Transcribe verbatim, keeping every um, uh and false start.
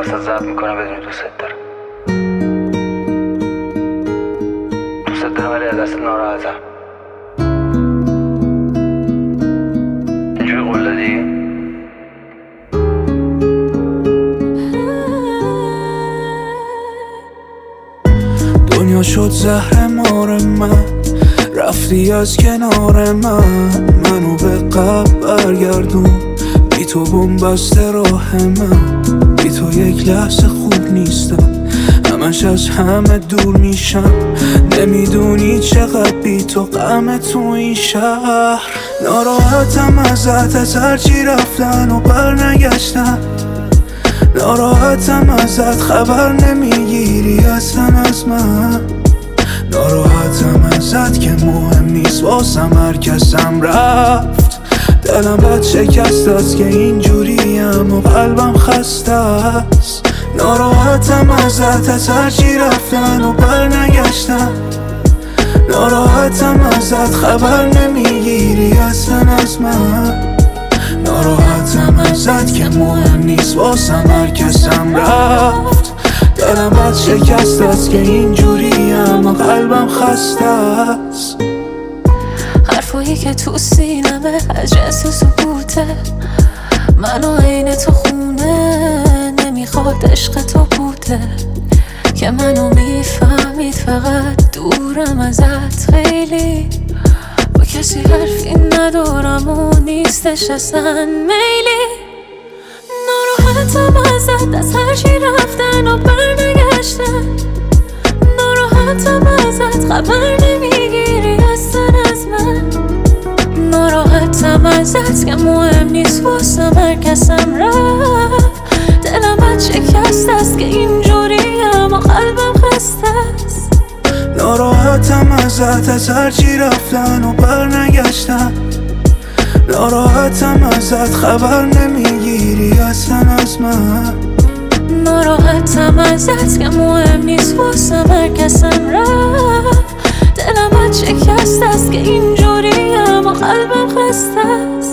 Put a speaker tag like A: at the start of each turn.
A: واسه ضبط میکنم بدونی دوست دارم دوست دارم ولی از دست ناراحتم. اینجوری قول دادی؟
B: دنیا شد زهر مار من، رفتی از کنار من، منو به قبل برگردون، بی تو بنبسته راه من، بی تو یک لحظه خوب نیستم، همش از همه دور میشم، نمیدونی چقدر بی تو غم تو این شهر. ناراحتم ازت، از هرچی رفتن و بر نگشتن، ناراحتم ازت، خبر نمیگیری اصلا از من، ناراحتم ازت که مهم نیست واسم هر کسم رفت، دلم بد شکست است که اینجوریم و قلبم خسته است. ناراحتم ازت، از هرچی رفتن و بر نگشتن، ناراحتم ازت، خبر نمیگیری اصلا از من، ناراحتم ازت که مهم نیست واسم هر کسم رفت، دلم بد شکست است که اینجوریم و قلبم خسته است.
C: حرفایی که تو سینمه از جنس سکوته، منو عین تو خونه، نمیخواد عشق تو بوده که منو میفهمید، فقط دورم ازت خیلی، با کسی حرفی ندارم و نیستش اصلا میلی. ناراحتم ازت، از هرچی رفتن و بر نگشتن، ناراحتم ازت، خبر نمیگیری اصلا از من، ناراحتم ازت که مهم نیست واسم هر کسم رفت، دلم بد شکست است که اینجوریم و قلبم خسته است.
B: ناراحتم ازت، از هرچی رفتن و بر نگشتن، ناراحتم ازت، خبر نمیگیری اصلا از من،
C: ناراحتم ازت که مهم نیست واسم هر کسم رفت، دلم بد شکست است که اینجوریم و قلبم خسته است.